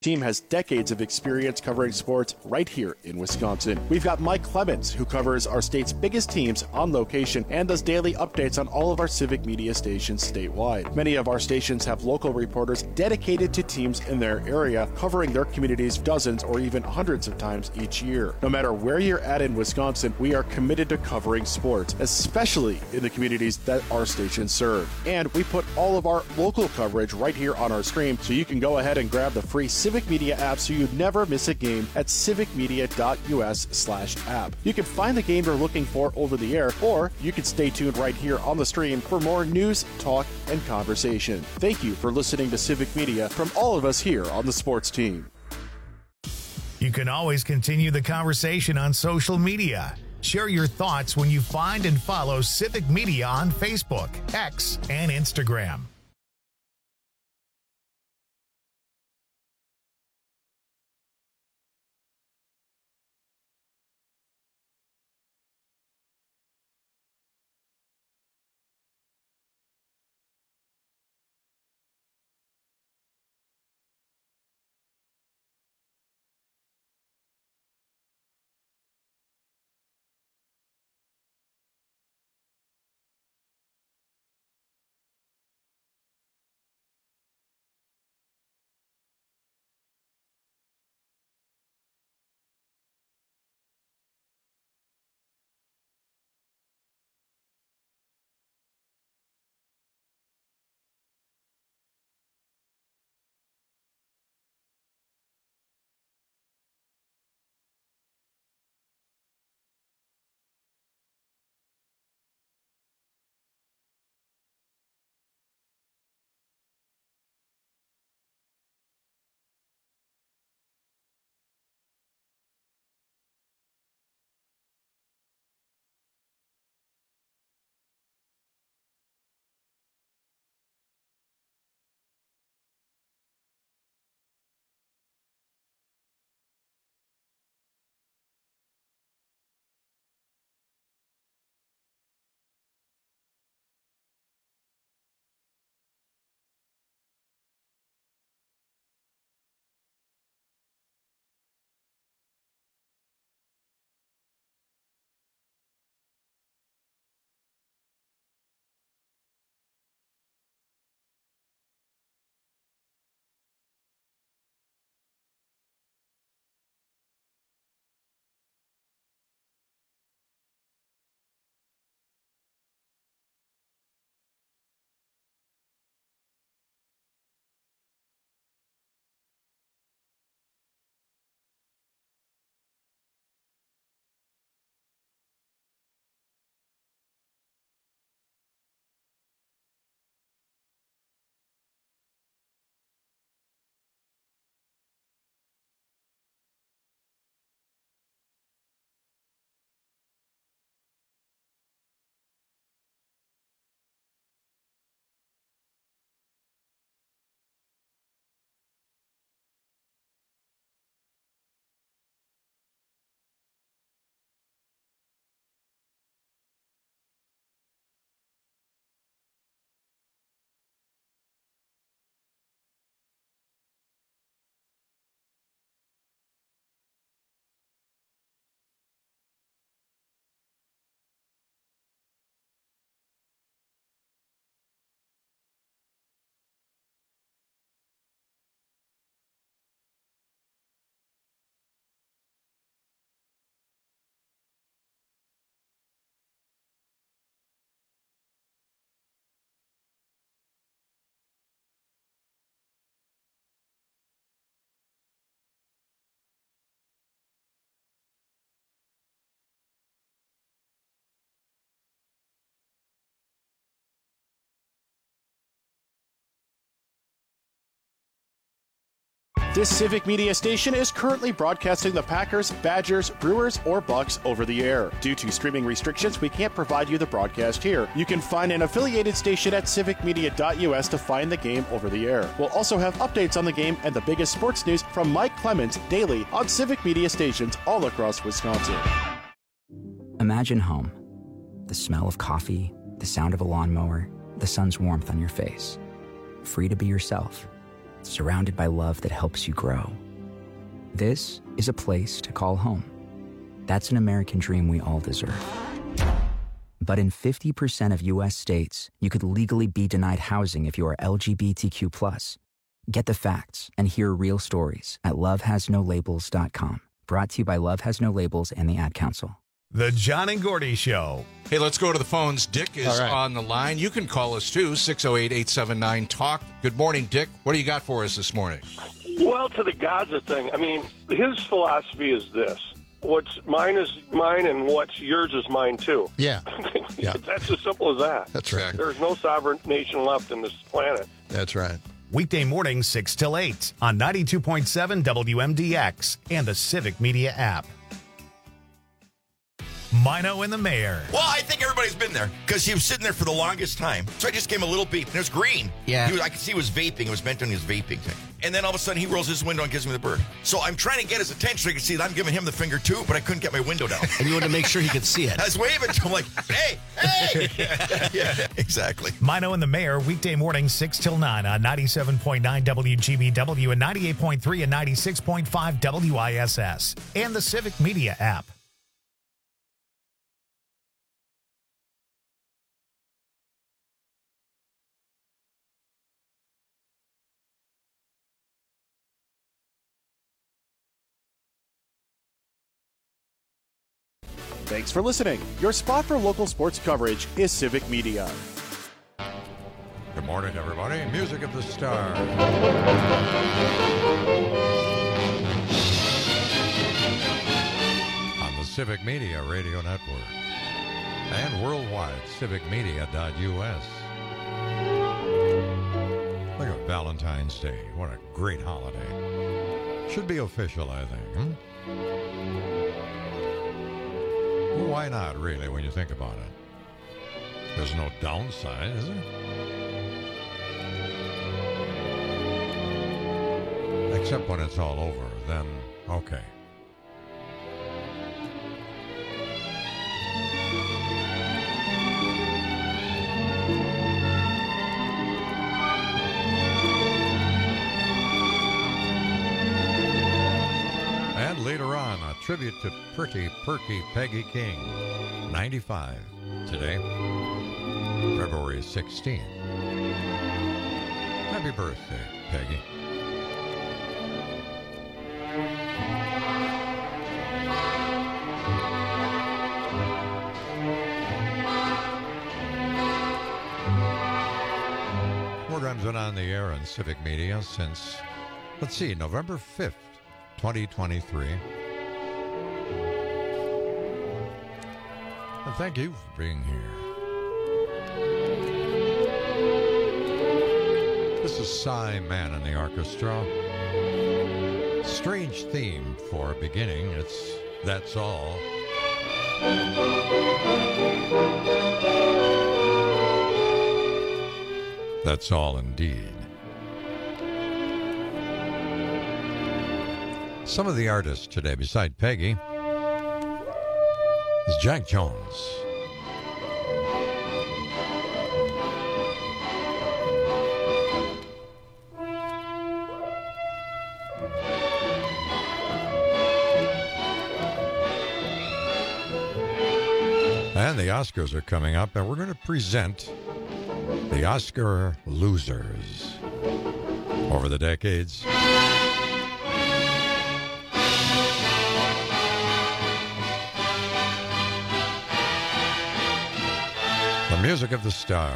Team has decades of experience covering sports right here in Wisconsin. We've got Mike Clemens, who covers our state's biggest teams on location and does daily updates on all of our civic media stations statewide. Many of our stations have local reporters dedicated to teams in their area, covering their communities dozens or even hundreds of times each year. No matter where you're at in Wisconsin, we are committed to covering sports, especially in the communities that our stations serve. And we put all of our local coverage right here on our stream, so you can go ahead and grab the free Civic Media app so you never miss a game at civicmedia.us/app. You can find the game you're looking for over the air, or you can stay tuned right here on the stream for more news, talk, and conversation. Thank you for listening to Civic Media from all of us here on the sports team. You can always continue the conversation on social media. Share your thoughts when you find and follow Civic Media on Facebook, X, and Instagram. This Civic Media station is currently broadcasting the Packers, Badgers, Brewers, or Bucks over the air. Due to streaming restrictions, we can't provide you the broadcast here. You can find an affiliated station at civicmedia.us to find the game over the air. We'll also have updates on the game and the biggest sports news from Mike Clemens daily on Civic Media stations all across Wisconsin. Imagine home. The smell of coffee, the sound of a lawnmower, the sun's warmth on your face. Free to be yourself. surrounded by love that helps you grow. This is a place to call home. That's an American dream we all deserve. But in 50% of U.S. states, you could legally be denied housing if you are LGBTQ+. Get the facts and hear real stories at lovehasnolabels.com. Brought to you by Love Has No Labels and the Ad Council. The John and Gordy Show. Hey, let's go to the phones. Dick is on the line. You can call us, too, 608-879-TALK. Good morning, Dick. What do you got for us this morning? Well, to the Gaza thing, I mean, his philosophy is this. What's mine is mine, and what's yours is mine, too. Yeah. That's as simple as that. That's right. There's no sovereign nation left in this planet. That's right. Weekday mornings 6 till 8 on 92.7 WMDX and the Civic Media app. Mino and the Mayor. Well, I think everybody's been there because he was sitting there for the longest time. So I just gave him a little beep, and it was green. Yeah. I could see he was vaping. It was meant on his vaping thing. And then all of a sudden, he rolls his window and gives me the bird. So I'm trying to get his attention so he can see that I'm giving him the finger, too, but I couldn't get my window down. And you wanted to make sure he could see it. I was waving to him like, hey. Yeah, exactly. Mino and the Mayor, weekday mornings 6 till 9 on 97.9 WGBW and 98.3 and 96.5 WISS and the Civic Media app. Thanks for listening. Your spot for local sports coverage is Civic Media. Good morning, everybody. Music of the Star. On the Civic Media Radio Network and worldwide, civicmedia.us. Look at Valentine's Day. What a great holiday. Should be official, I think. Well, why not, really, when you think about it? There's no downside, is there? Except when it's all over, then okay. And later on, a tribute to pretty, perky Peggy King, 95, today, February 16th. Happy birthday, Peggy. Program's been on the air on Civic Media since, let's see, November 5th, 2023. And thank you for being here. This is Cy Mann and the orchestra. Strange theme for a beginning. It's That's All. That's all indeed. Some of the artists today, beside Peggy, is Jack Jones. And the Oscars are coming up, and we're going to present the Oscar losers over the decades. The music of the star.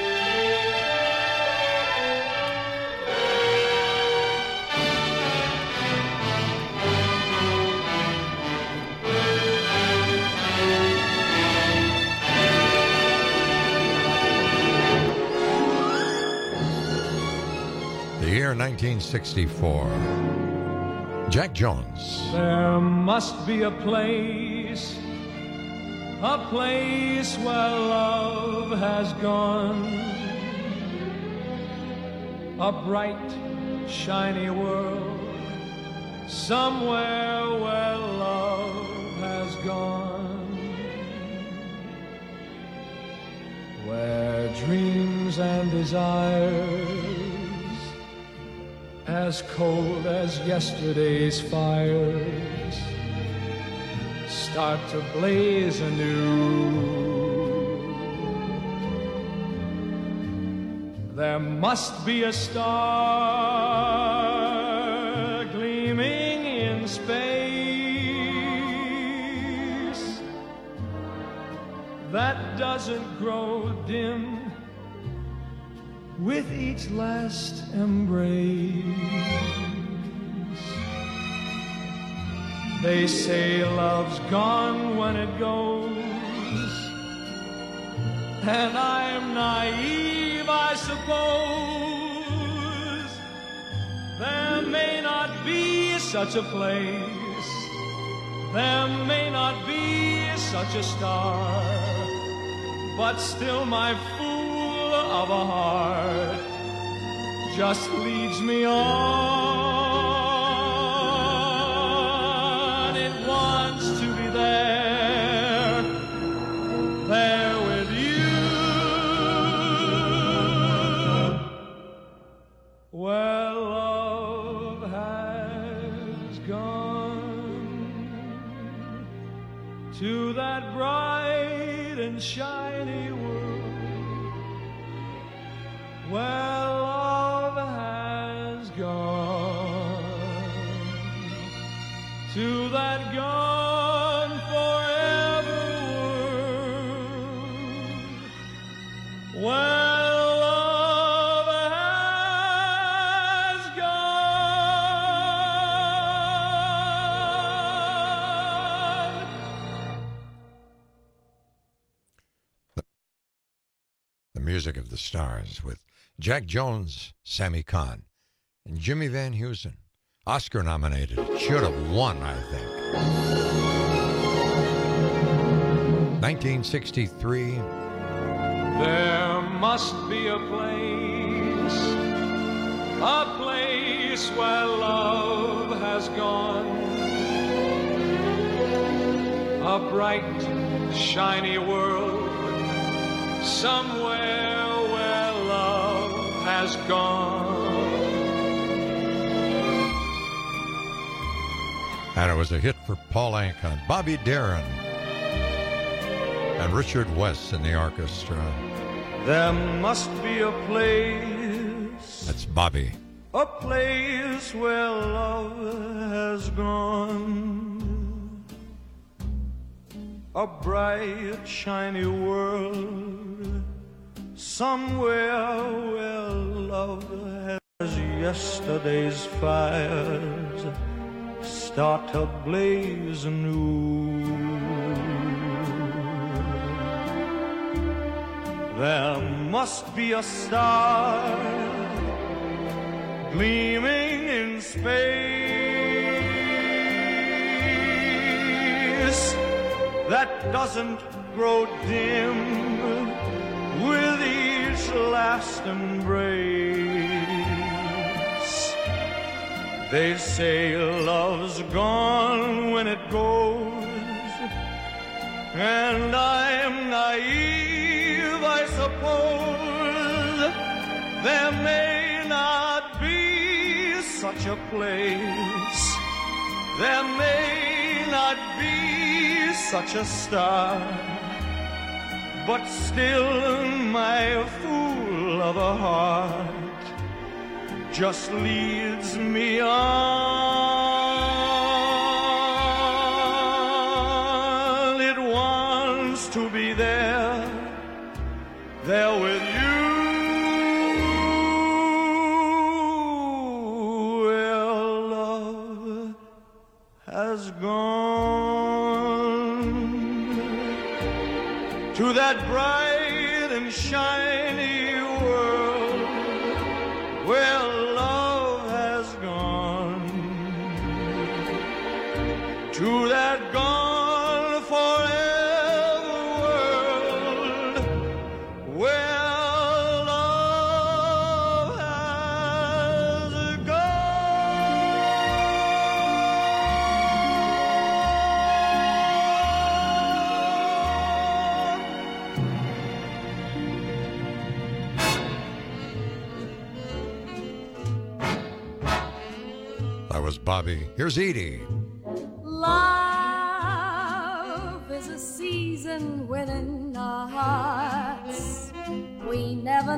The year 1964. Jack Jones. There must be a place where love has gone, a bright, shiny world, somewhere where love has gone, where dreams and desires as cold as yesterday's fires start to blaze anew. There must be a star gleaming in space that doesn't grow dim with each last embrace. They say love's gone when it goes, and I'm naive, I suppose. There may not be such a place, there may not be such a star, but still my fool of a heart just leads me on. It wants to be there, there with you, where love has gone to that bright and shiny world, where love has gone to that gone forever world, where love has gone. The music of the stars with Jack Jones, Sammy Kahn, and Jimmy Van Heusen. Oscar nominated. Should have won, I think. 1963. There must be a place where love has gone. A bright, shiny world, somewhere where love has gone. And it was a hit for Paul Anka, Bobby Darin, and Richard West in the orchestra. There must be a place. That's Bobby. A place where love has gone. A bright, shiny world, somewhere where love has yesterday's fires start to blaze anew. There must be a star gleaming in space that doesn't grow dim with each last embrace. They say love's gone when it goes, and I'm naive, I suppose. There may not be such a place, there may not be such a star, but still my fool of a heart just leads me on. It wants to be there, there with you, where love has gone to that bright and shiny world, where love has gone to that gone forever world, where love has gone. was Bobby. Here's Edie. Love is a season within our hearts. We never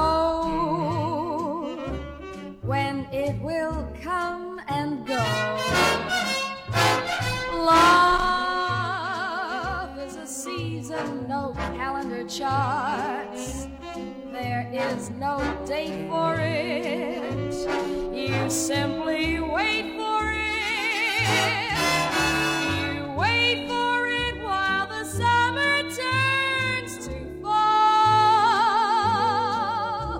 know when it will come and go. Love is a season, no calendar charts. There is no date for it. You simply wait for it. You wait for it while the summer turns to fall.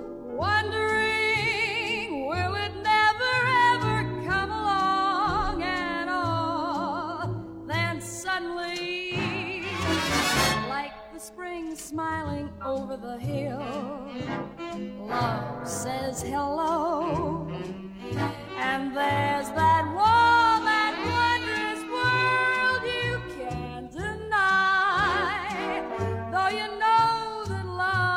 Wondering, will it never ever come along at all? Then suddenly, like the spring smiling over the hill, love says hello, and there's that warm and wondrous world you can't deny. Though you know that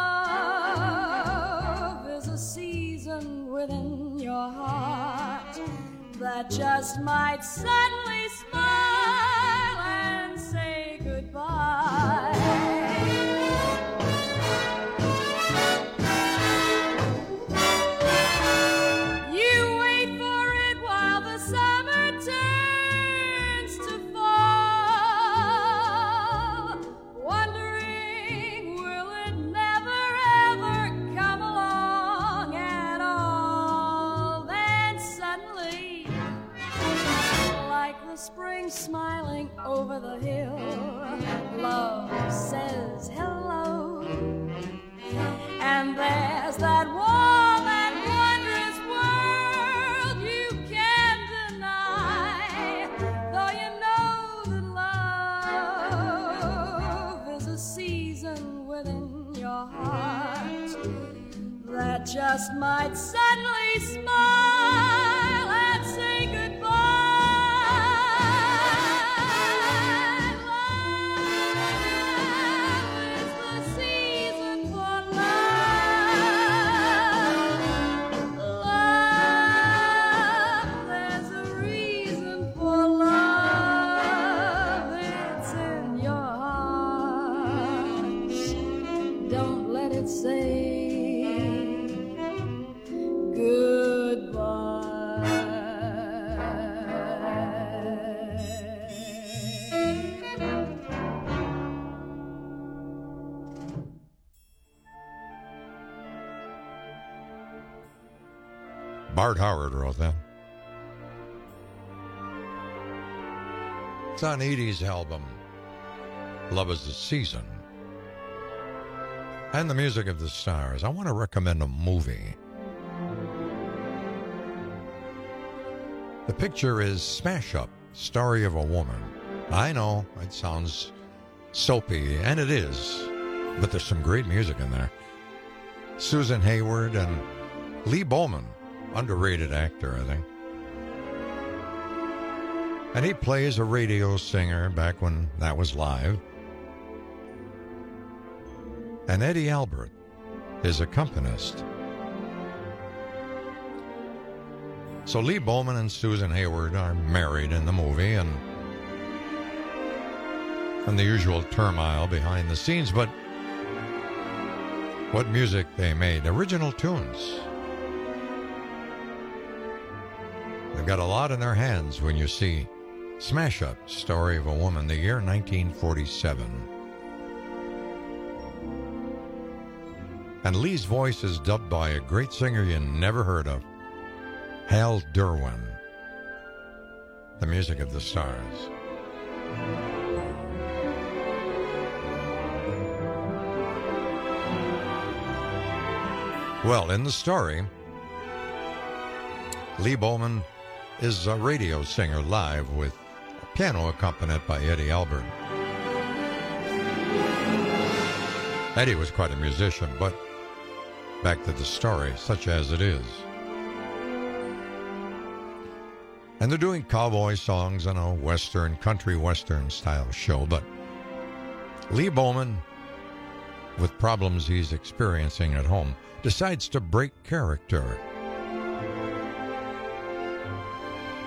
love is a season within your heart that just might suddenly smile and say goodbye. Spring smiling over the hill, love says hello, and there's that warm and wondrous world you can't deny. Though you know that love is a season within your heart that just might suddenly smile and say goodbye. Bart Howard wrote that. It's on Edie's album, Love is the Season. And the Music of the Stars. I want to recommend a movie. The picture is Smash Up, Story of a Woman. I know, it sounds soapy, and it is, but there's some great music in there. Susan Hayward and Lee Bowman. Underrated actor, I think. And he plays a radio singer back when that was live. And Eddie Albert is accompanist. So Lee Bowman and Susan Hayward are married in the movie, and the usual turmoil behind the scenes, but what music they made, original tunes. They've got a lot in their hands when you see Smash Up, Story of a Woman, the year 1947. And Lee's voice is dubbed by a great singer you never heard of, Hal Derwin. The Music of the Stars. Well, in the story, Lee Bowman is a radio singer live with a piano accompanied by Eddie Albert. Eddie was quite a musician, but back to the story, such as it is. And they're doing cowboy songs on a western, country western style show, but Lee Bowman, with problems he's experiencing at home, decides to break character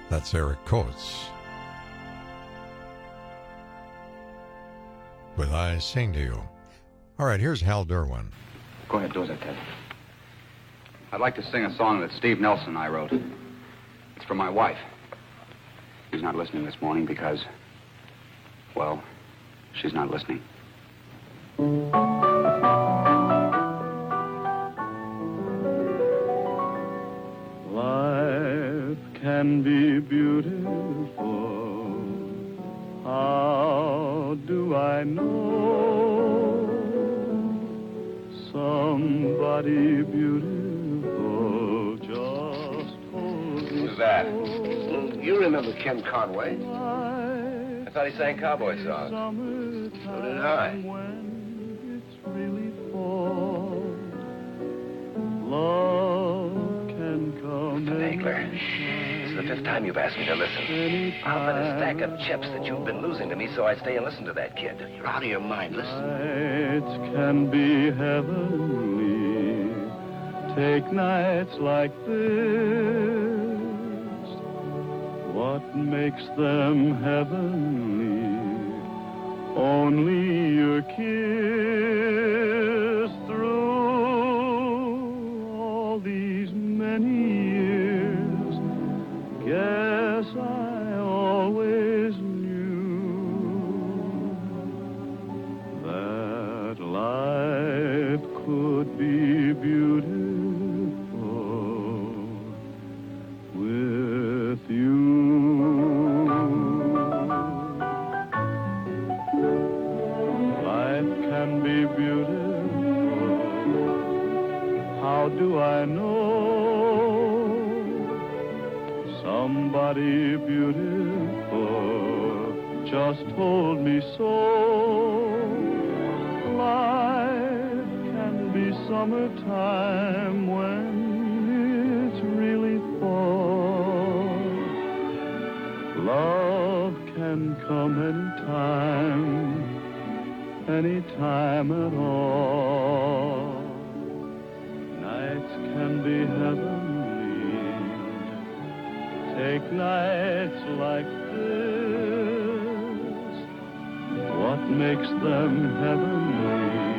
That's Eric Coates with I Sing to You. All right, here's Hal Derwin. Go ahead, do as I tell you. I'd like to sing a song that Steve Nelson and I wrote. It's for my wife. She's not listening this morning because, well, she's not listening. Life can be beautiful. How do I know? Somebody beautiful just told me. Who's that? You remember Ken Conway? I thought he sang cowboy songs. So did I. Nagler, this is the 5th time you've asked me to listen. I'll bet a stack of chips that you've been losing to me, so I stay and listen to that kid. You're out of your mind. Listen. Nights can be heavenly. Take nights like this. What makes them heavenly? Only your kiss through all these many years. Guess I always knew that life could be beautiful with you. Can be beautiful. How do I know? Somebody beautiful just told me so. Life can be summertime when it's really fall. Love can come anytime at all. Nights can be heavenly. Take nights like this. What makes them heavenly?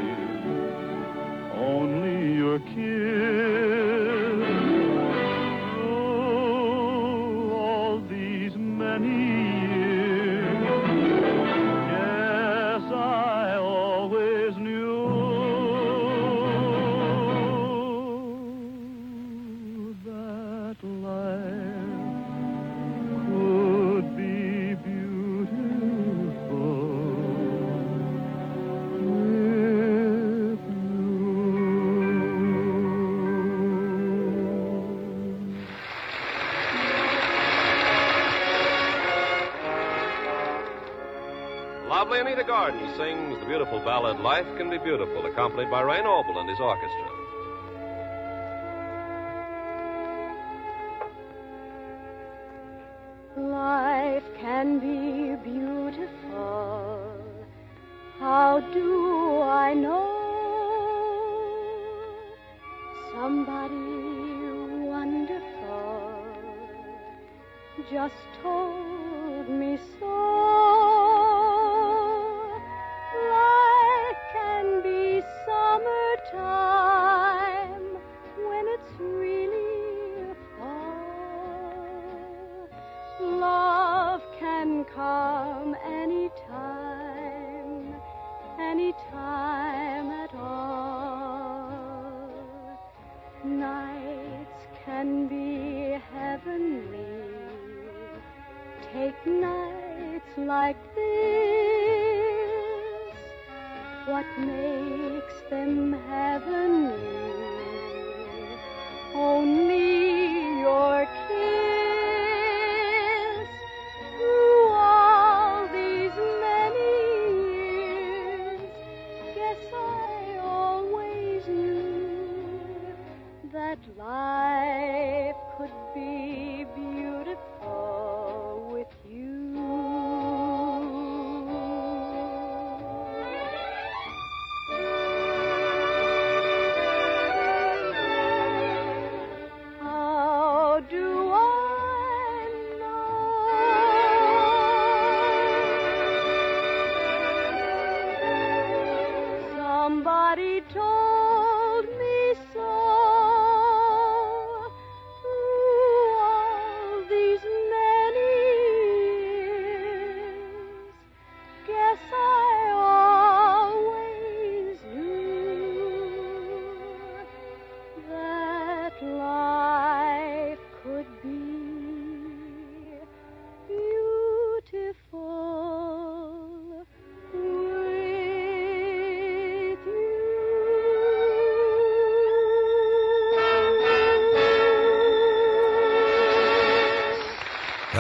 Only your kiss. Through all these many Lovely Anita Gordon sings the beautiful ballad Life Can Be Beautiful, accompanied by Ray Noble and his orchestra. Life can be beautiful. How do I know? Somebody wonderful just told me so. Life can be summertime when it's really fall. Love can come anytime at all. Nights can be heavenly. Take nights like this. What makes them heavenly? Only your kiss. Through all these many years, guess I always knew that life could be beautiful with you.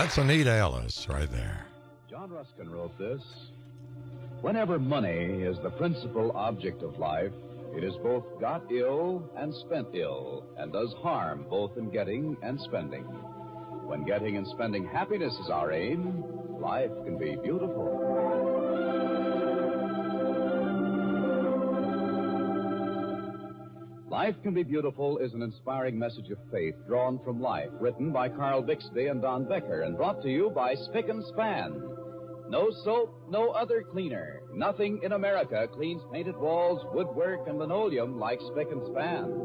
That's Anita Ellis right there. John Ruskin wrote this. Whenever money is the principal object of life, it is both got ill and spent ill, and does harm both in getting and spending. When getting and spending happiness is our aim, life can be beautiful. Life Can Be Beautiful is an inspiring message of faith drawn from life, written by Carl Bixby and Don Becker, and brought to you by Spick and Span. No soap, no other cleaner. Nothing in America cleans painted walls, woodwork, and linoleum like Spick and Span.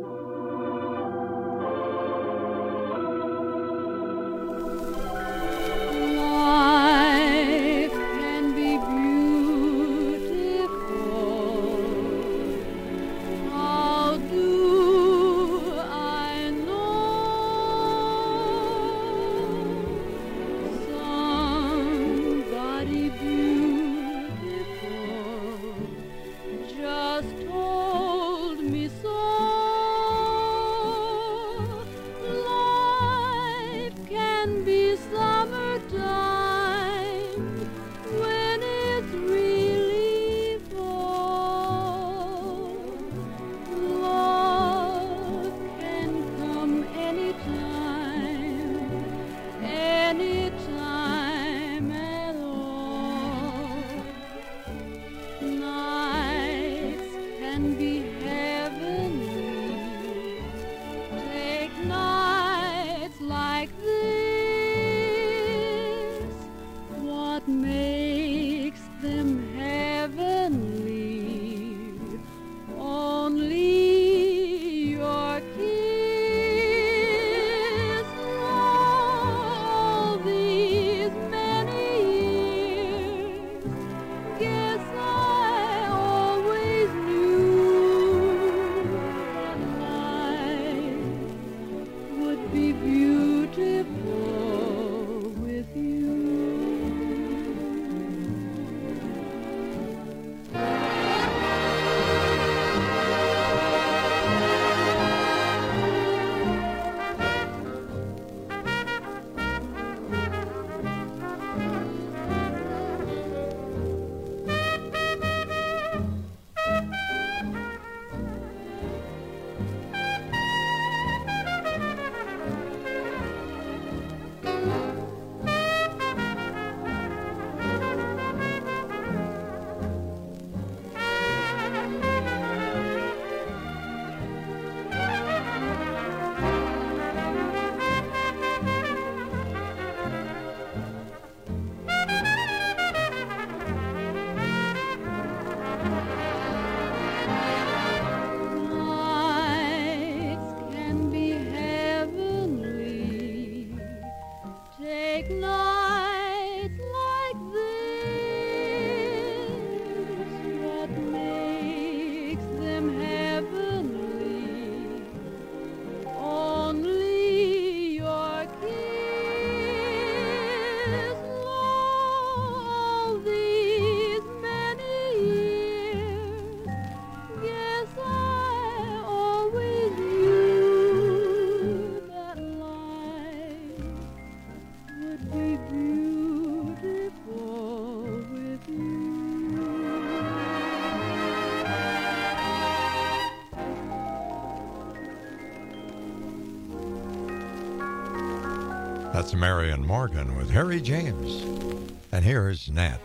That's Marion Morgan with Harry James. And here's Nat.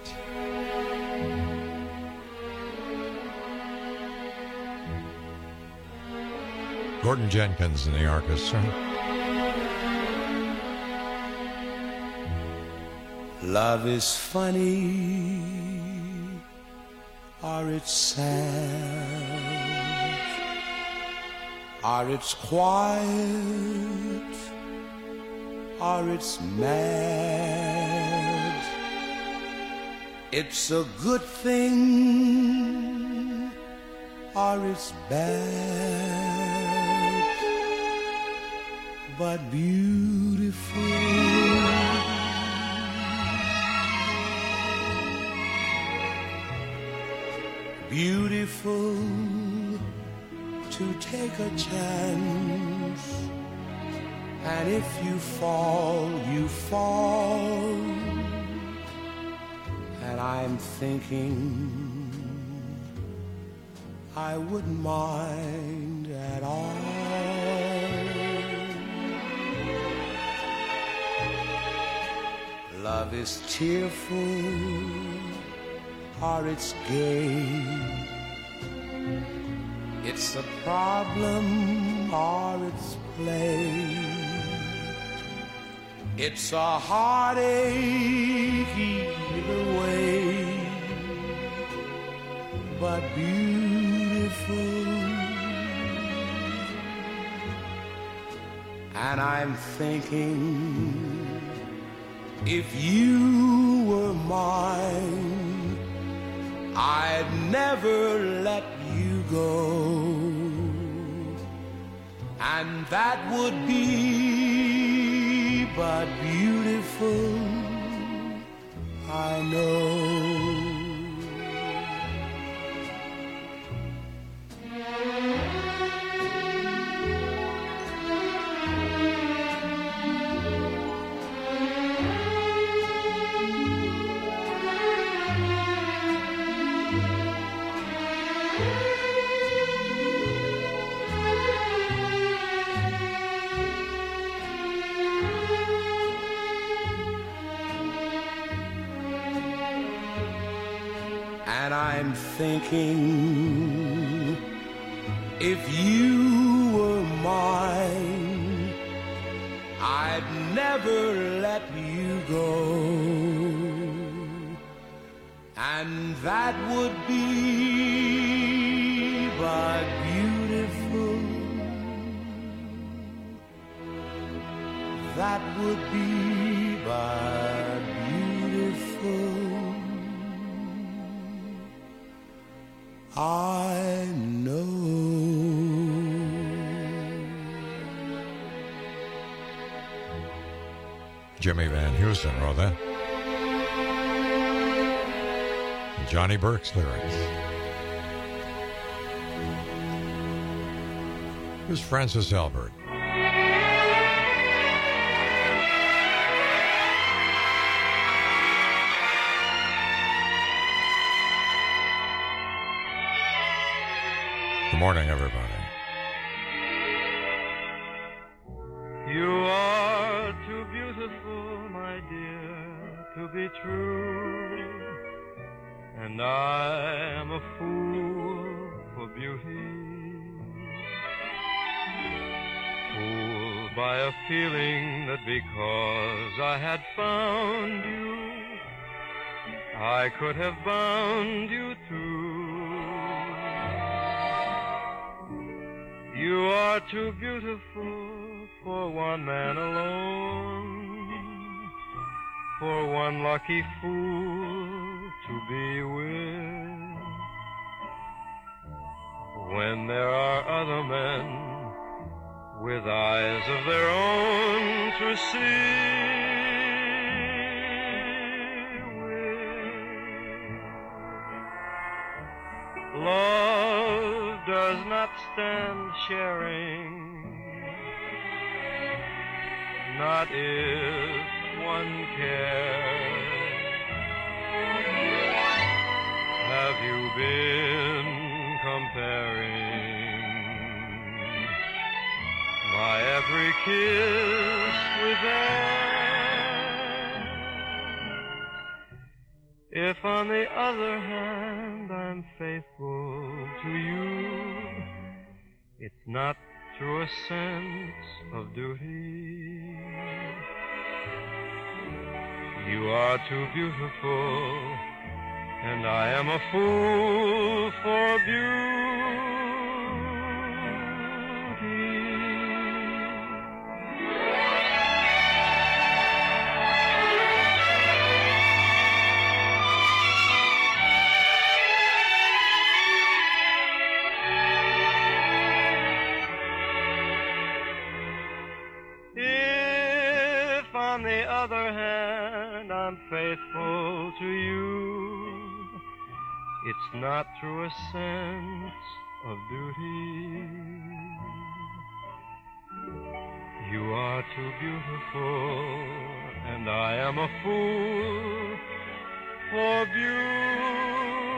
Gordon Jenkins in the orchestra. Love is funny, or it's sad, or it's quiet, or it's mad. It's a good thing, or it's bad, but beautiful. Beautiful to take a chance And if you fall, you fall. And I'm thinking I wouldn't mind at all. Love is cheerful or it's gay. It's a problem or it's play. It's a heartache either way, but beautiful. And I'm thinking, if you were mine, I'd never let you go. And that would be but beautiful, I know. And I'm thinking, if you were mine, I'd never let you go. And that would be but beautiful. That would be but beautiful. I know. Jimmy Van Heusen wrote that. Johnny Burke's lyrics. Here's Francis Albert. Good morning, everybody. You are too beautiful, my dear, to be true. And I am a fool for beauty. Fooled by a feeling that because I had found you, I could have bound you too. You are too beautiful for one man alone, for one lucky fool to be with. When there are other men with eyes of their own to see with. Love does not stand sharing, not if one cares. Have you been comparing my every kiss with theirs? If on the other hand I'm faithful to you, it's not through a sense of duty. You are too beautiful, and I am a fool for beauty. On the other hand, I'm faithful to you. It's not through a sense of duty. You are too beautiful, and I am a fool for beauty.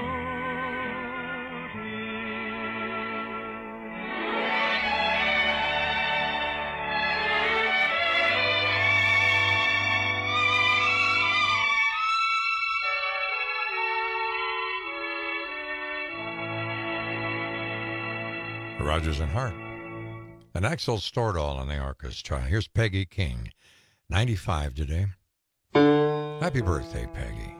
Rodgers and Hart. And Axel Stordahl on the orchestra. Here's Peggy King, 95 today. Happy birthday, Peggy.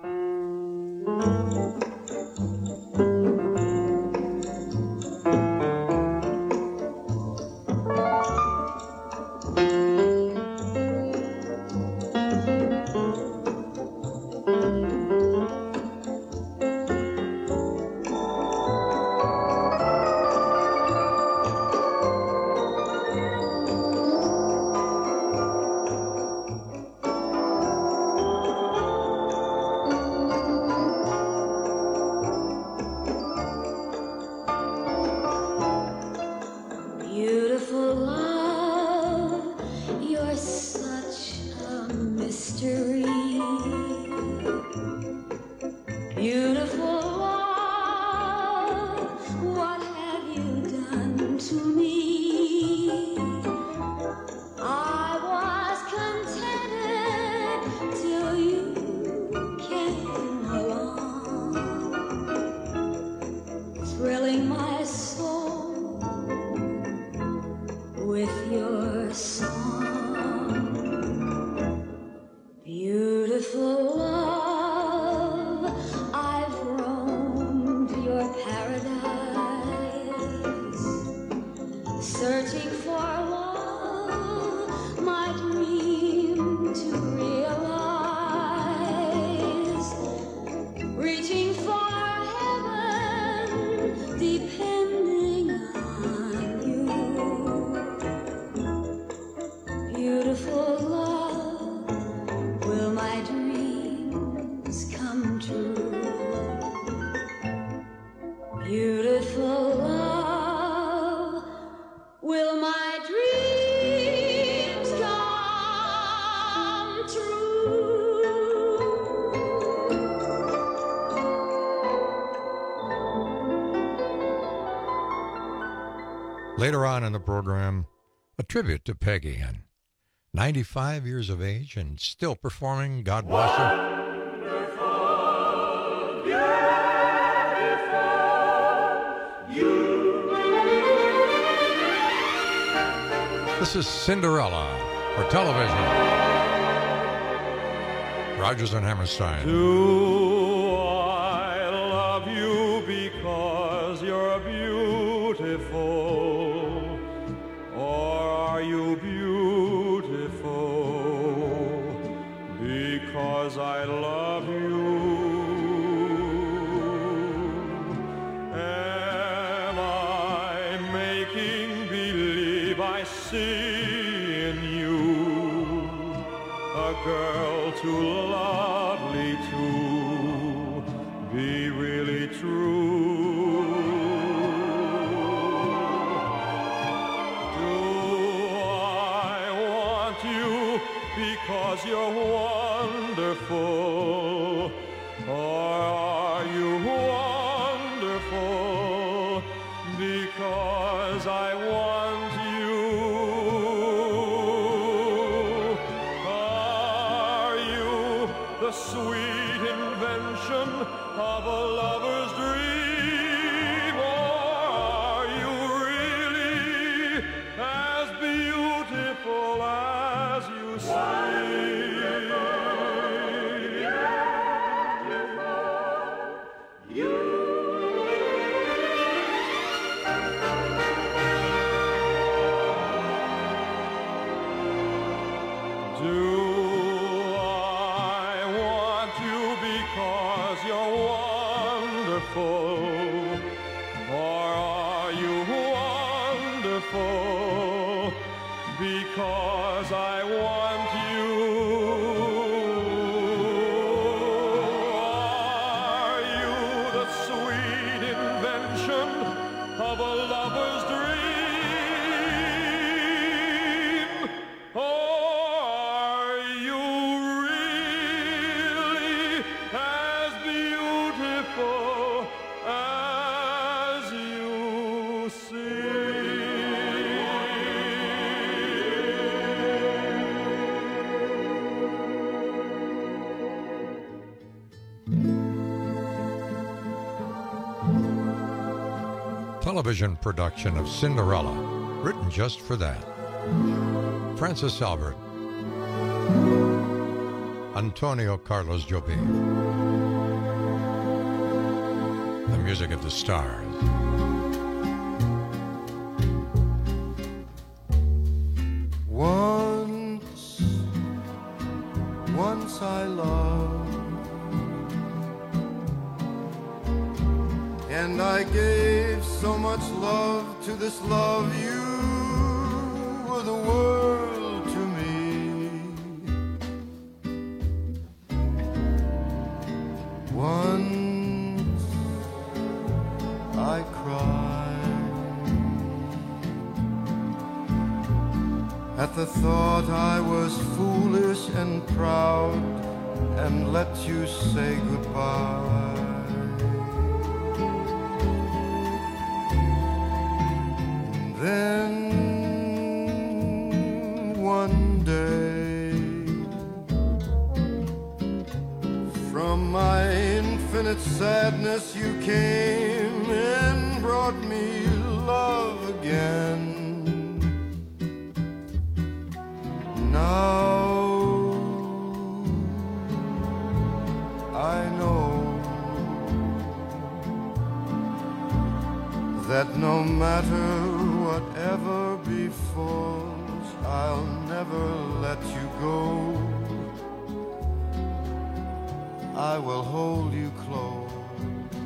Later on in the program, a tribute to Peggy Ann. 95 years of age and still performing. God bless her. This is Cinderella for television. Rodgers and Hammerstein. Do I love you because you're beautiful? Or are you beautiful because I love you? Am I making believe I see in you a girl too lovely to be really true? Do I want you because you're wonderful? Or are you wonderful because I want you? Are you the sweet invention of a lover's dream? Or are you really as beautiful as you seem? Do I want you because you're wonderful? television production of Cinderella, written just for that. Francis Albert, Antonio Carlos Jobim. The music of the stars. Once I loved, and I gave so much love to this love. You were the world to me. Once I cried at the thought I was foolish and proud and let you say goodbye. Then one day, from my infinite sadness you came and brought me love again. Now I know that no matter whatever befalls, I'll never let you go. I will hold you close,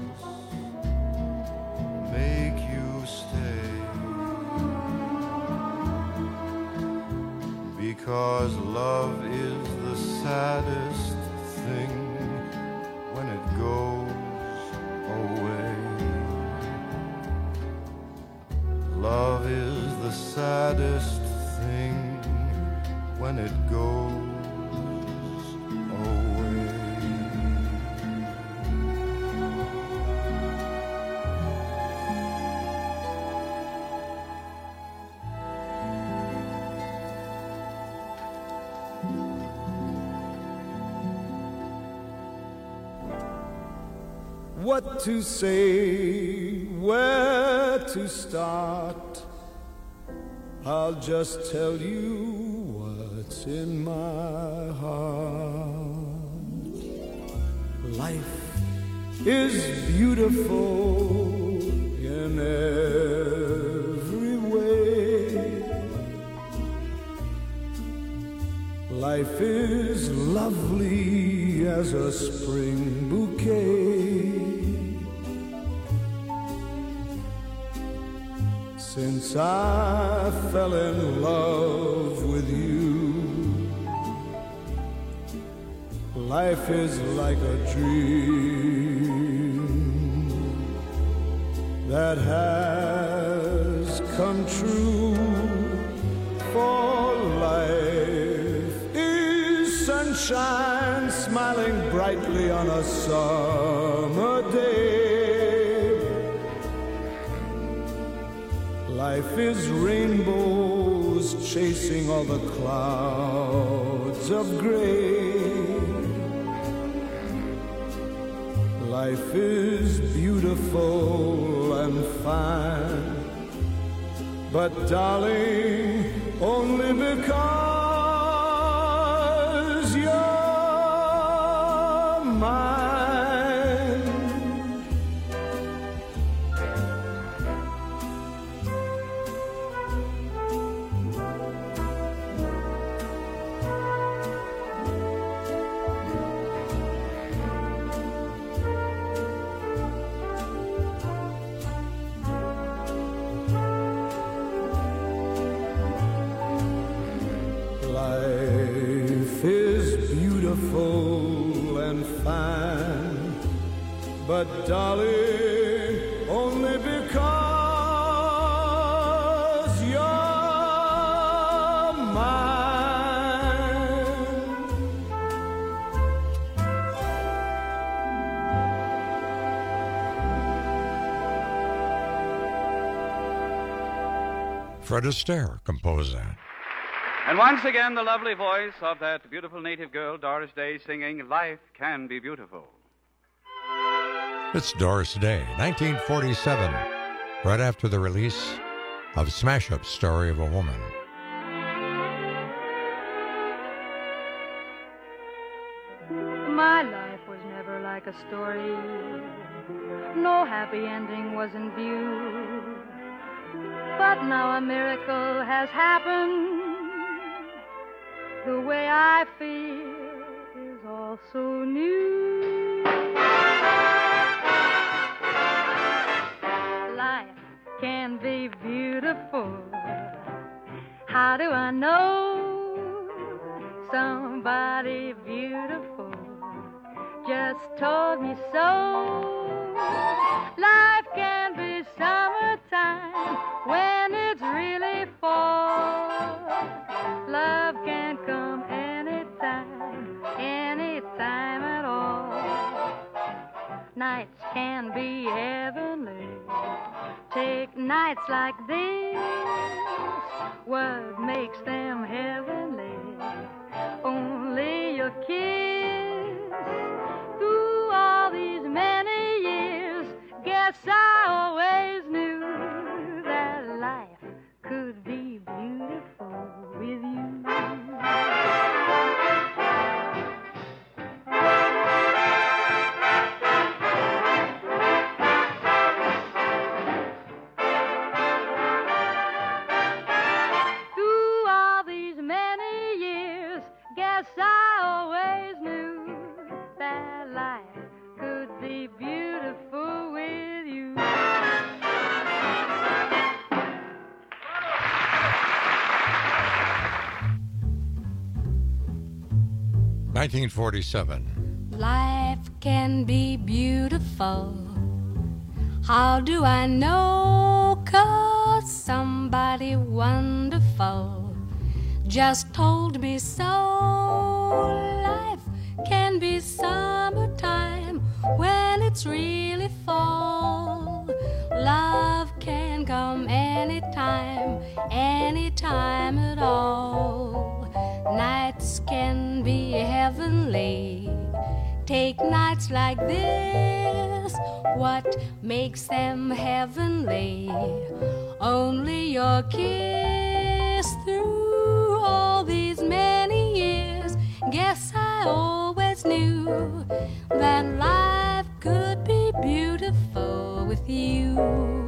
make you stay, because love is the saddest thing when it goes away. Love is the saddest thing when it goes away. What to say, where to start, I'll just tell you what's in my heart. Life is beautiful in every way. Life is lovely as a spring bouquet. Since I fell in love with you, life is like a dream that has come true. For life is sunshine smiling brightly on a summer day. Life is rainbows chasing all the clouds of gray. Life is beautiful and fine, but darling, only because you're mine. Beautiful and fine, but darling, only because you're mine. Fred Astaire composed that. And once again, the lovely voice of that beautiful native girl, Doris Day, singing Life Can Be Beautiful. It's Doris Day, 1947. right after the release of Smash Up Story of a Woman. My life was never like a story. No happy ending was in view. But now a miracle has happened. The way I feel is all so new. Life can be beautiful. How do I know? Somebody beautiful just told me so. Life can be summertime when it's really fall. Love can come anytime, anytime at all. Nights can be heavenly. Take nights like this. What makes them heavenly? Only your kiss. Through all these many years, guess I always knew that life could be beautiful with you. 1947. Life can be beautiful. How do I know? 'Cause somebody wonderful just told me so. Life can be summertime when it's really fall. Love can come anytime, anytime at all. Nights can be heavenly. Take nights like this. What makes them heavenly? Only your kiss. Through all these many years, guess I always knew that life could be beautiful with you.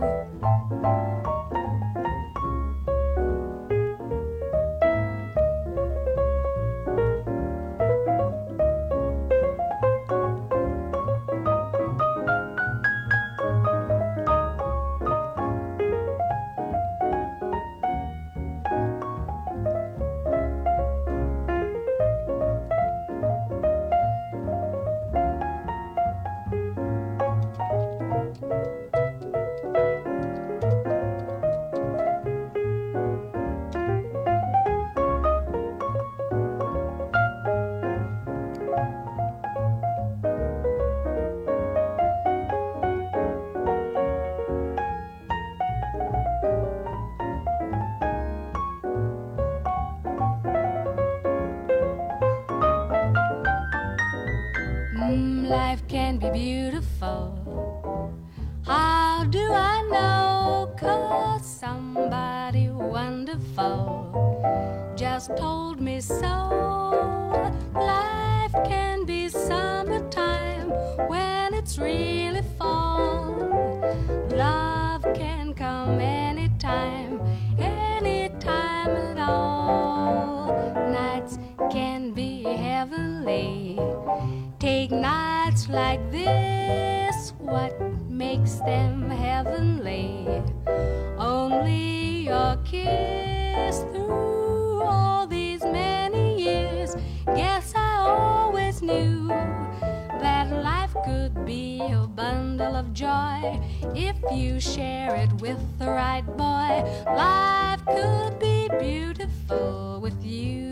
Life can be beautiful. How do I know? 'Cause somebody wonderful just told me so. Life can be summertime when it's really fall. Love can come anytime, anytime at all. Nights can be heavenly. Take nights like this. What makes them heavenly? Only your kiss. Through all these many years, guess I always knew that life could be a bundle of joy if you share it with the right boy. Life could be beautiful with you.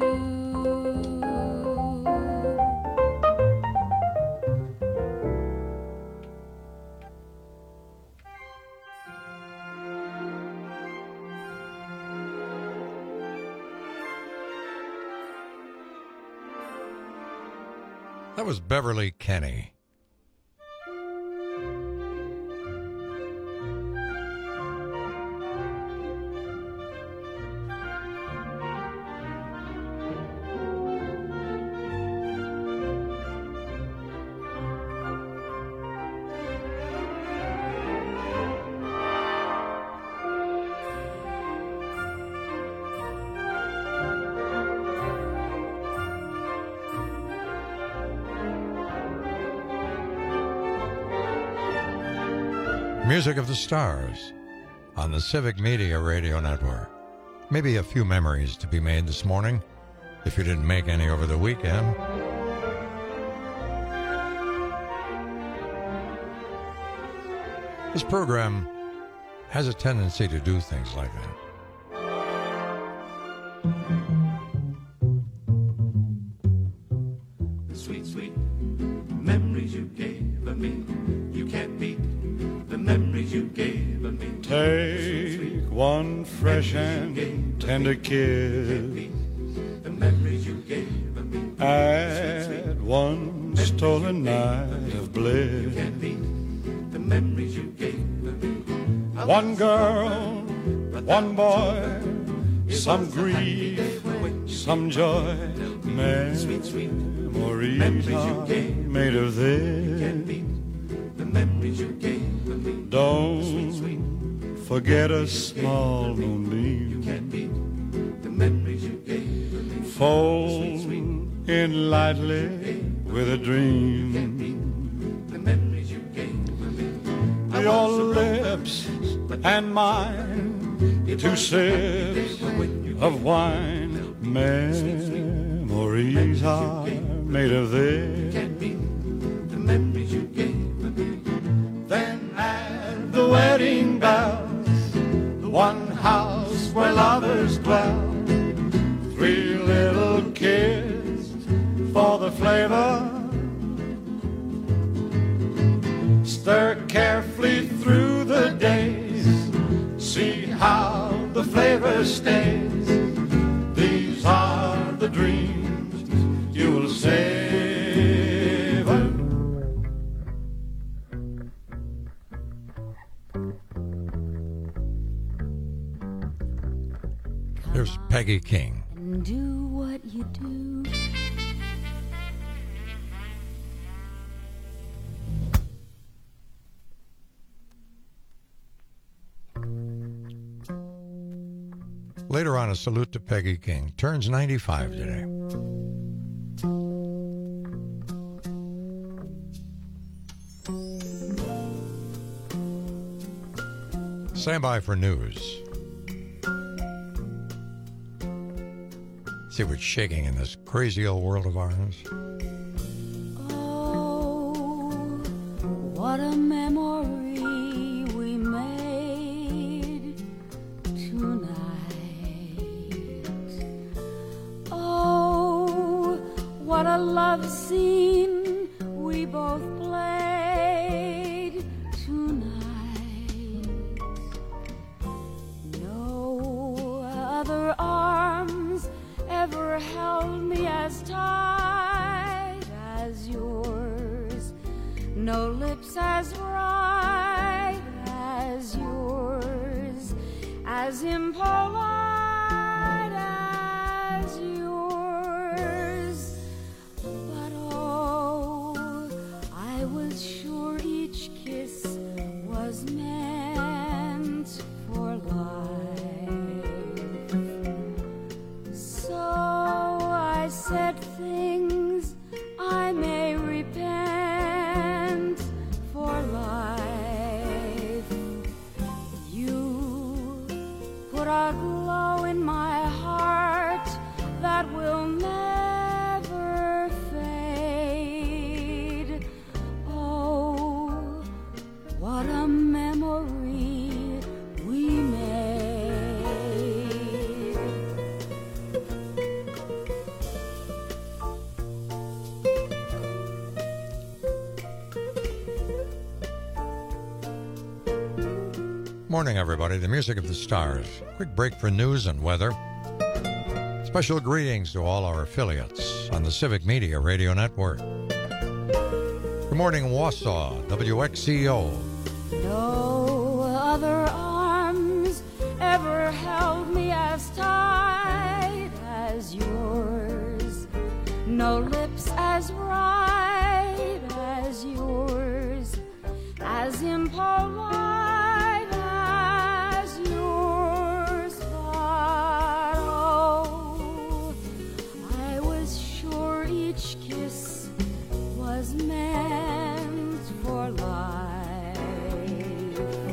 That was Beverly Kenny. Music of the Stars on the Civic Media Radio Network. Maybe a few memories to be made this morning, if you didn't make any over the weekend. This program has a tendency to do things like that. The sweet, sweet memories you gave me, you can't beat the memories you gave me. Take one fresh and tender kiss. The memories you gave me. Add one stolen night of bliss. You can't beat the memories you gave me. One girl, one boy, some grief, some joy. Memories are made of this. Don't forget a small moonbeam. Fold in lightly with a dream. Your lips and mine, two sips of wine. Memories are made of this. Then at the wedding bells, one house where lovers dwell. Three little kids for the flavor. Stir carefully through the days. See how the flavor stays. These are the dreams you will savor. There's Peggy King. And do what you do. Later on, a salute to Peggy King. Turns 95 today. Stand by for news. See what's shaking in this crazy old world of ours. Oh, what a memory we made tonight. Oh, what a love scene we both played tonight. No other arms ever held me as tight as yours. No lips as bright as yours, as impolite as yours. But oh, I was sure each kiss was meant for life. So I said things I may repent for life. You put a glow in my heart that will never fade. Oh, what a memory we made. Morning, everybody. The Music of the Stars. Quick break for news and weather. Special greetings to all our affiliates on the Civic Media Radio Network. Good morning, Wausau, WXCO. No other arms ever held me as tight as yours. No lips as bright as yours, as impolite as yours. But oh, I was sure each kiss was meant for life.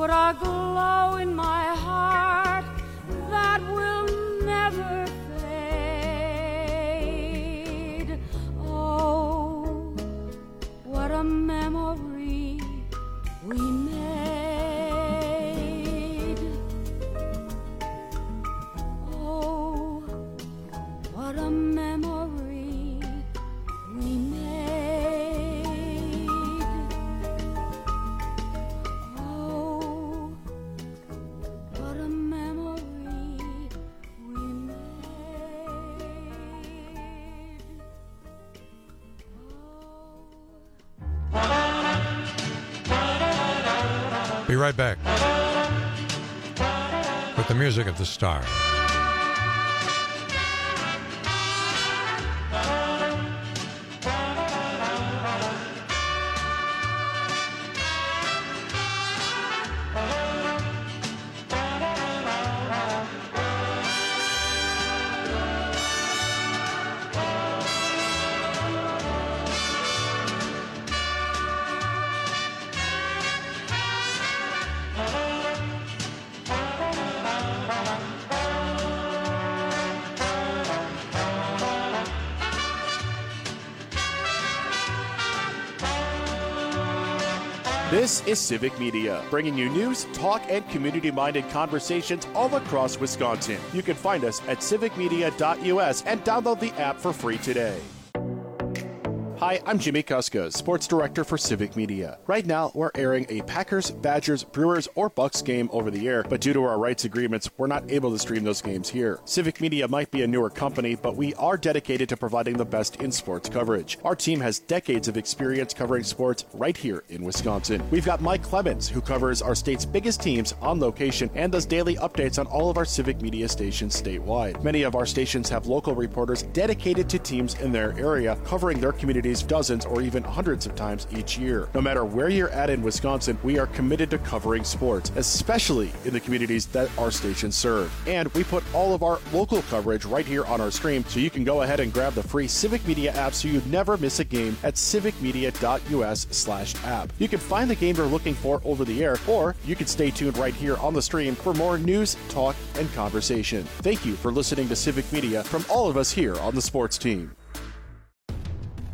put a glow in my heart that will never fade. Oh, what a memory we made. Oh, what a memory we made. Oh, what a memory we Be right back with the music of the Star. This is Civic Media, bringing you news, talk, and community-minded conversations all across Wisconsin. You can find us at civicmedia.us and download the app for free today. Hi, I'm Jimmy Kuska, Sports Director for Civic Media. Right now, we're airing a Packers, Badgers, Brewers, or Bucks game over the air, but due to our rights agreements, we're not able to stream those games here. Civic Media might be a newer company, but we are dedicated to providing the best in sports coverage. Our team has decades of experience covering sports right here in Wisconsin. We've got Mike Clemens, who covers our state's biggest teams on location and does daily updates on all of our Civic Media stations statewide. Many of our stations have local reporters dedicated to teams in their area, covering their communities dozens or even hundreds of times each year. No matter where you're at in Wisconsin, we are committed to covering sports, especially in the communities that our stations serve. And we put all of our local coverage right here on our stream, so you can go ahead and grab the free Civic Media app so you never miss a game at civicmedia.us/app. You can find the game you're looking for over the air, or you can stay tuned right here on the stream for more news, talk, and conversation. Thank you for listening to Civic Media from all of us here on the sports team.